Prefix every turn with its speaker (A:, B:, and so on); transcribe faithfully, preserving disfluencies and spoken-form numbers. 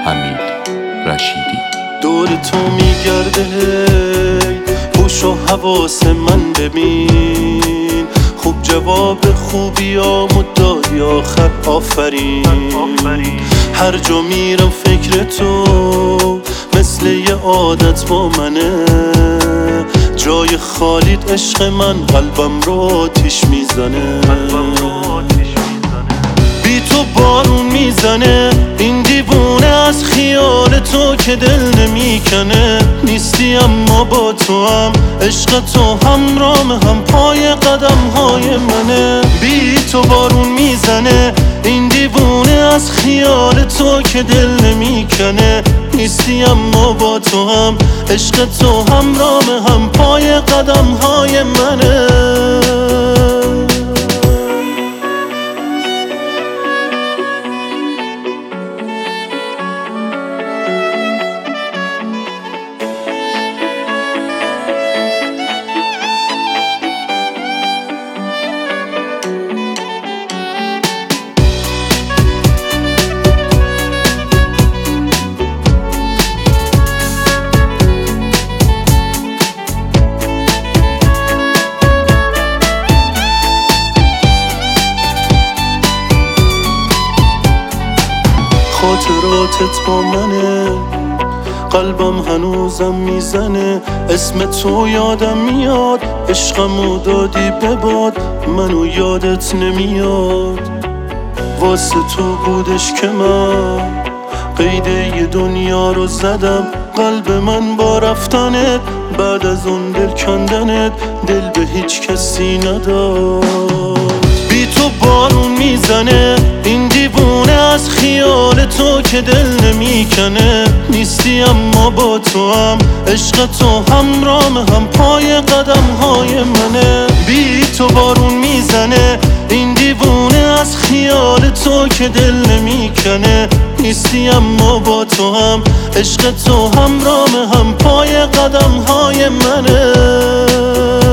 A: حمید رشیدی.
B: دور تو میگرده هوش و حواس من ببین، خوب جواب خوبیامو دادی آخر آفرین. هر جا میرم فکر تو مثل یه عادت با منه، جای خالیت عشق من قلبم رو آتیش میزنه. بی تو بارون میزنه این دیوونه از خیال تو که دل نمیکنه. نیستی اما با تو هم عشق تو همرام هم پای قدم های منه. بی تو بارون میزنه این دیوونه از خیال تو که دل نمیکنه. نیستی اما با تو هم عشق تو همرام هم پای قدم های منه. خاطراتت با منه، قلبم هنوزم میزنه. اسم تو یادم میاد، عشقمو دادی به باد، منو یادت نمیاد. واسه تو بودش که من قید یه دنیا رو زدم. قلب من با رفتنت بعد از اون دل کندنت دل به هیچ کسی نداد. بی تو بارون میزنه این دیوونه از خیال تو که دل نمیکنه. نیستی اما با تو هم عشق تو همرام هم پای قدم های منه. بی تو بارون میزنه این دیوونه از خیال تو که دل نمیکنه. نیستی اما با تو هم عشق تو همرام هم پای قدم های منه.